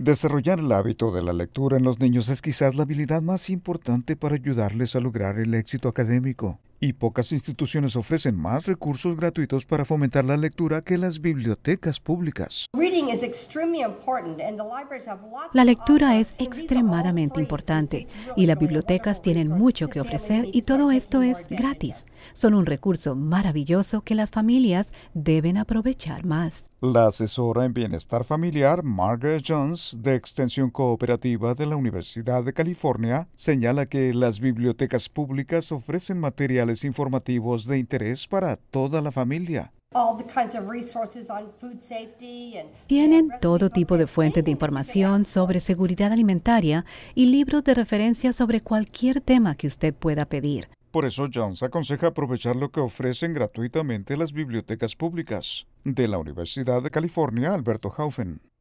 Desarrollar el hábito de la lectura en los niños es quizás la habilidad más importante para ayudarles a lograr el éxito académico. Y pocas instituciones ofrecen más recursos gratuitos para fomentar la lectura que las bibliotecas públicas. La lectura es extremadamente importante y las bibliotecas tienen mucho que ofrecer y todo esto es gratis. Son un recurso maravilloso que las familias deben aprovechar más. La asesora en bienestar familiar Margaret Jones, de Extensión Cooperativa de la Universidad de California, señala que las bibliotecas públicas ofrecen materiales informativos de interés para toda la familia. Tienen todo tipo de fuentes de información sobre seguridad alimentaria y libros de referencia sobre cualquier tema que usted pueda pedir. Por eso Jones aconseja aprovechar lo que ofrecen gratuitamente las bibliotecas públicas. De la Universidad de California, Alberto Haufen.